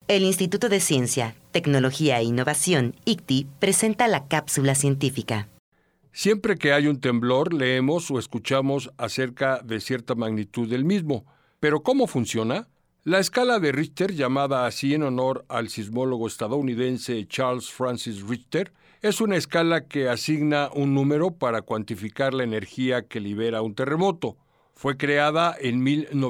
El Instituto de Ciencia, Tecnología e Innovación, ICTI, presenta la cápsula científica. Siempre que hay un temblor, leemos o escuchamos acerca de cierta magnitud del mismo. ¿Pero cómo funciona? La escala de Richter, llamada así en honor al sismólogo estadounidense Charles Francis Richter, es una escala que asigna un número para cuantificar la energía que libera un terremoto. Fue creada en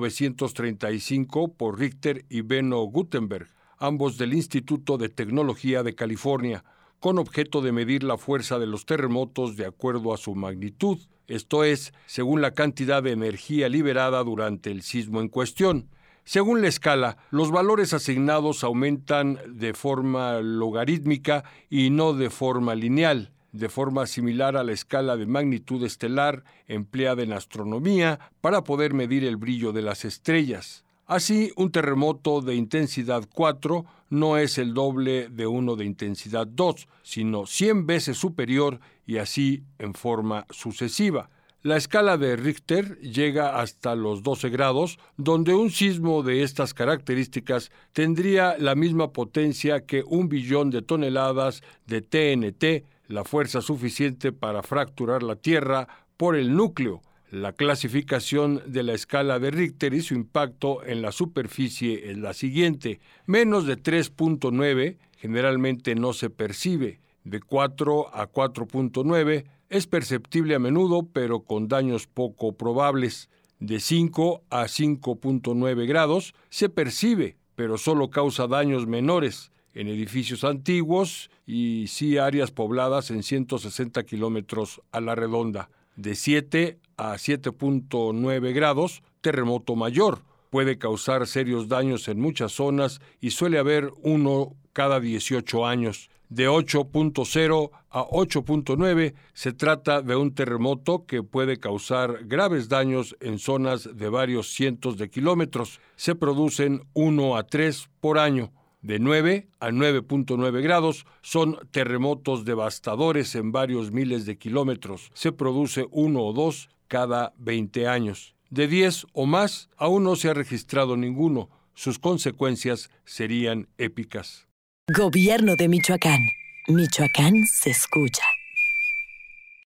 1935 por Richter y Benno Gutenberg, ambos del Instituto de Tecnología de California, con objeto de medir la fuerza de los terremotos de acuerdo a su magnitud, esto es, según la cantidad de energía liberada durante el sismo en cuestión. Según la escala, los valores asignados aumentan de forma logarítmica y no de forma lineal, de forma similar a la escala de magnitud estelar empleada en astronomía para poder medir el brillo de las estrellas. Así, un terremoto de intensidad 4 no es el doble de uno de intensidad 2, sino 100 veces superior y así en forma sucesiva. La escala de Richter llega hasta los 12 grados, donde un sismo de estas características tendría la misma potencia que 1 billón de toneladas de TNT, la fuerza suficiente para fracturar la Tierra por el núcleo. La clasificación de la escala de Richter y su impacto en la superficie es la siguiente. Menos de 3.9 generalmente no se percibe. De 4 a 4.9 es perceptible a menudo, pero con daños poco probables. De 5 a 5.9 grados se percibe, pero solo causa daños menores en edificios antiguos y sí áreas pobladas en 160 kilómetros a la redonda. De 7 a 7.9 grados, terremoto mayor. Puede causar serios daños en muchas zonas y suele haber uno cada 18 años. De 8.0 a 8.9 se trata de un terremoto que puede causar graves daños en zonas de varios cientos de kilómetros. Se producen 1 a 3 por año. De 9 a 9.9 grados son terremotos devastadores en varios miles de kilómetros. Se produce 1 o 2 cada 20 años. De 10 o más, aún no se ha registrado ninguno. Sus consecuencias serían épicas. Gobierno de Michoacán. Michoacán se escucha.